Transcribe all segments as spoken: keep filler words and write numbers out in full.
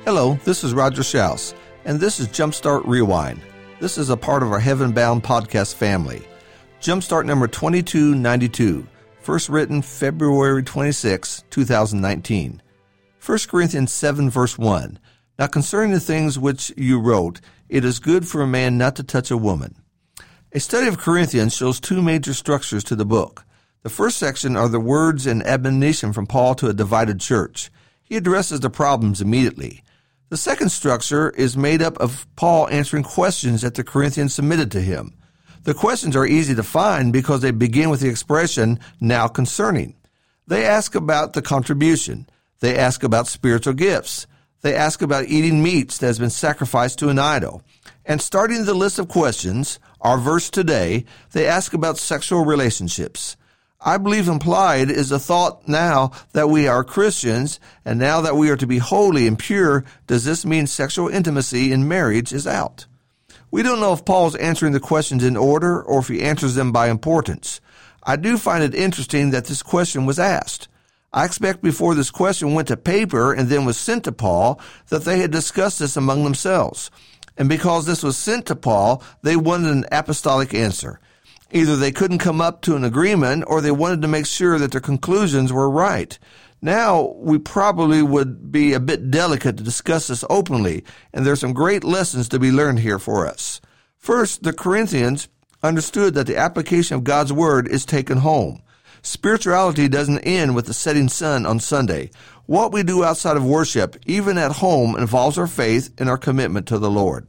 Hello, this is Roger Schaus, and this is Jumpstart Rewind. This is a part of our Heaven Bound podcast family. Jumpstart number twenty-two ninety-two, first written February twenty-sixth, twenty nineteen. First Corinthians seven, verse one. Now concerning the things which you wrote, it is good for a man not to touch a woman. A study of Corinthians shows two major structures to the book. The first section are the words and admonition from Paul to a divided church. He addresses the problems immediately. The second structure is made up of Paul answering questions that the Corinthians submitted to him. The questions are easy to find because they begin with the expression, now concerning. They ask about the contribution. They ask about spiritual gifts. They ask about eating meats that has been sacrificed to an idol. And starting the list of questions, our verse today, they ask about sexual relationships. I believe implied is the thought now that we are Christians, and now that we are to be holy and pure, does this mean sexual intimacy in marriage is out? We don't know if Paul's answering the questions in order or if he answers them by importance. I do find it interesting that this question was asked. I expect before this question went to paper and then was sent to Paul that they had discussed this among themselves. And because this was sent to Paul, they wanted an apostolic answer. Either they couldn't come up to an agreement or they wanted to make sure that their conclusions were right. Now, we probably would be a bit delicate to discuss this openly, and there's some great lessons to be learned here for us. First, the Corinthians understood that the application of God's word is taken home. Spirituality doesn't end with the setting sun on Sunday. What we do outside of worship, even at home, involves our faith and our commitment to the Lord.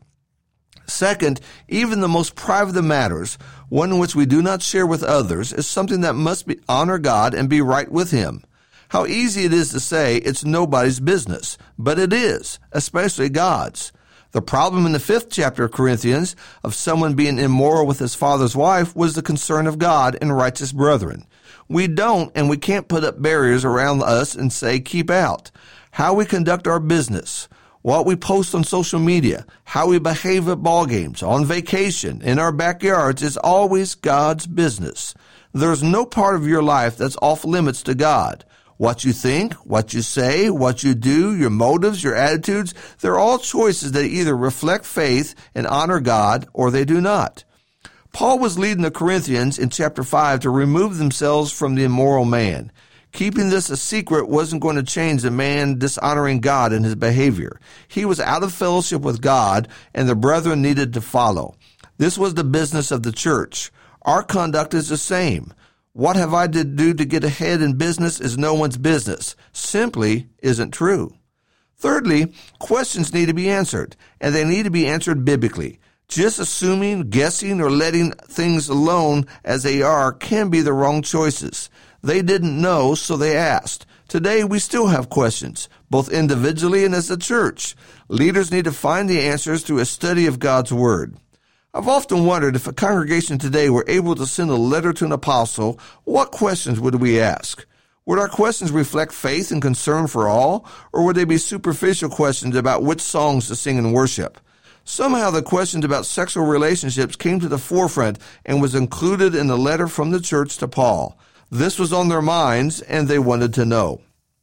Second, even the most private of matters, one which we do not share with others, is something that must be honor God and be right with Him. How easy it is to say it's nobody's business, but it is, especially God's. The problem in the fifth chapter of Corinthians of someone being immoral with his father's wife was the concern of God and righteous brethren. We don't and we can't put up barriers around us and say, keep out. How we conduct our business, what we post on social media, how we behave at ball games, on vacation, in our backyards is always God's business. There's no part of your life that's off limits to God. What you think, what you say, what you do, your motives, your attitudes, they're all choices that either reflect faith and honor God or they do not. Paul was leading the Corinthians in chapter five to remove themselves from the immoral man. Keeping this a secret wasn't going to change the man dishonoring God in his behavior. He was out of fellowship with God, and the brethren needed to follow. This was the business of the church. Our conduct is the same. What have I to do to get ahead in business is no one's business. Simply isn't true. Thirdly, questions need to be answered, and they need to be answered biblically. Just assuming, guessing, or letting things alone as they are can be the wrong choices. They didn't know, so they asked. Today, we still have questions, both individually and as a church. Leaders need to find the answers through a study of God's Word. I've often wondered if a congregation today were able to send a letter to an apostle, what questions would we ask? Would our questions reflect faith and concern for all, or would they be superficial questions about which songs to sing in worship? Somehow the questions about sexual relationships came to the forefront and was included in the letter from the church to Paul. This was on their minds, and they wanted to know.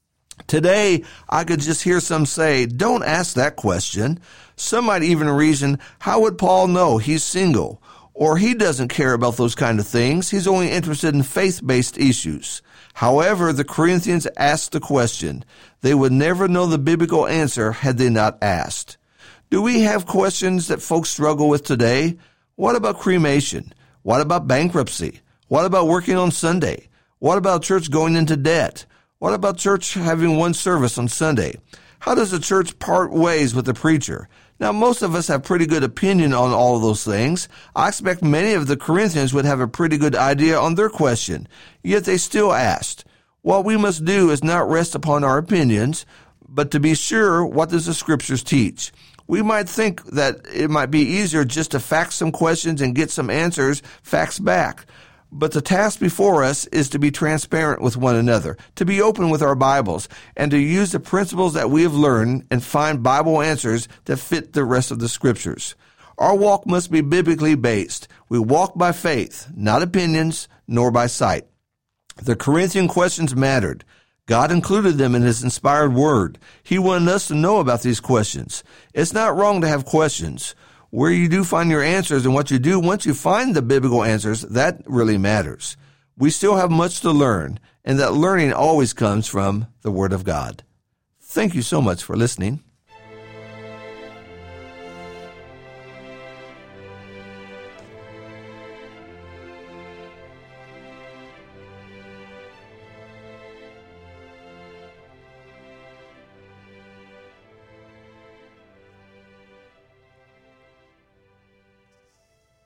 Today, I could just hear some say, don't ask that question. Some might even reason, how would Paul know he's single? Or he doesn't care about those kind of things. He's only interested in faith-based issues. However, the Corinthians asked the question. They would never know the biblical answer had they not asked. Do we have questions that folks struggle with today? What about cremation? What about bankruptcy? What about working on Sunday? What about church going into debt? What about church having one service on Sunday? How does the church part ways with the preacher? Now, most of us have pretty good opinion on all of those things. I expect many of the Corinthians would have a pretty good idea on their question, yet they still asked. What we must do is not rest upon our opinions, but to be sure, what does the Scriptures teach? We might think that it might be easier just to fax some questions and get some answers faxed back. But the task before us is to be transparent with one another, to be open with our Bibles, and to use the principles that we have learned and find Bible answers that fit the rest of the Scriptures. Our walk must be biblically based. We walk by faith, not opinions, nor by sight. The Corinthian questions mattered. God included them in His inspired word. He wanted us to know about these questions. It's not wrong to have questions. Where you do find your answers and what you do once you find the biblical answers, that really matters. We still have much to learn, and that learning always comes from the Word of God. Thank you so much for listening.